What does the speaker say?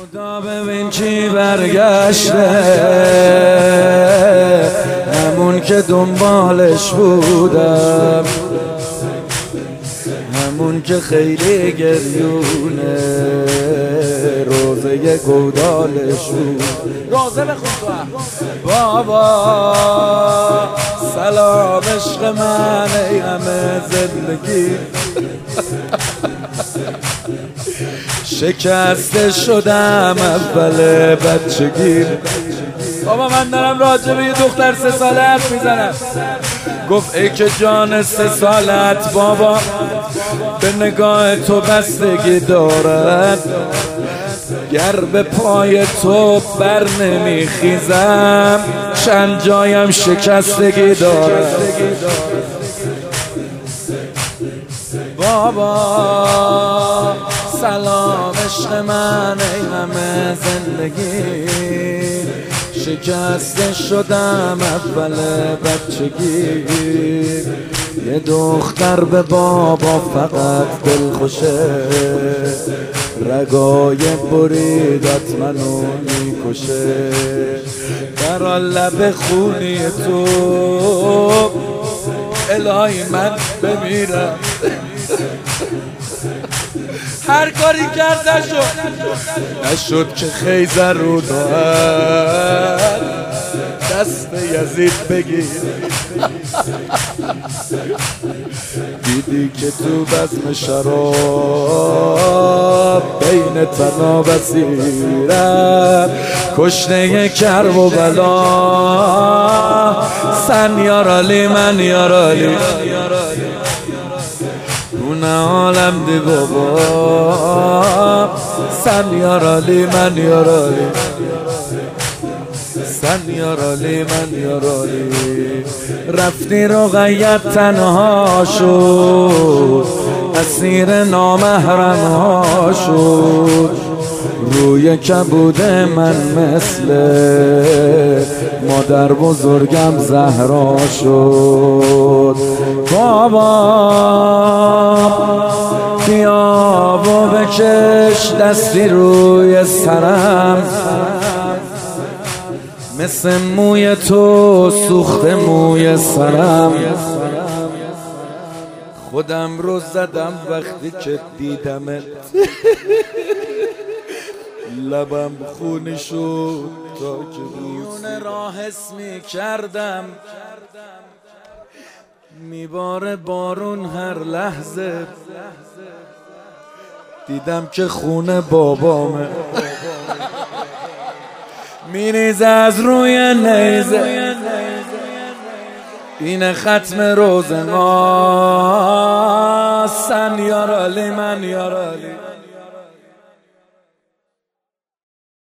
خدا ببین چی برگشته، همون که دنبالش بودم، همون که خیلی گریونه، روزه گودالش بود. روزه بخون تو بابا، سلام عشق من ای همه زندگی، شکسته شدم اول بچگی. بابا من دارم راجع به یه دختر 3 ساله حرف میزنم. گفت ای که جان 3 سالت بابا به نگاه تو بستگی دارد، گر به پای تو بر نمیخیزم چند جایم شکستگی دارد. بابا سلام عشق من ای همه زندگی، شکسته شدم اول بچگی. یه دختر به بابا فقط دل خوشه، رگای بریدت منو میکشه. برا لب خونی تو الهی من بمیرم. هر کاری کرد نشد که خیزر رو داد دست یزید بگیر. دیدی که تو بزم شراب بین تنا بسیرم، کشنه کرب و بلا سن یارالی من یارالی، اون عالم دی بابا سن یارالی من یارالی، سن یارالی من یارالی. رفتی رقیت تنها شد، اسیر نامحرم ها شد، روی کبود من مثل مادر بزرگم زهرا شد. بابا بیا و بکش دستی روی سرم، مثل موی تو سوخت موی سرم. خودم رو زدم وقتی که دیدمت، لبم خونی شد تا که میون راه حس میکردم میباره بارون هر لحظه. دیدم که خونه بابامه میریزه از روی نیزه، این ختم روز ما سن یارالی من یارالی.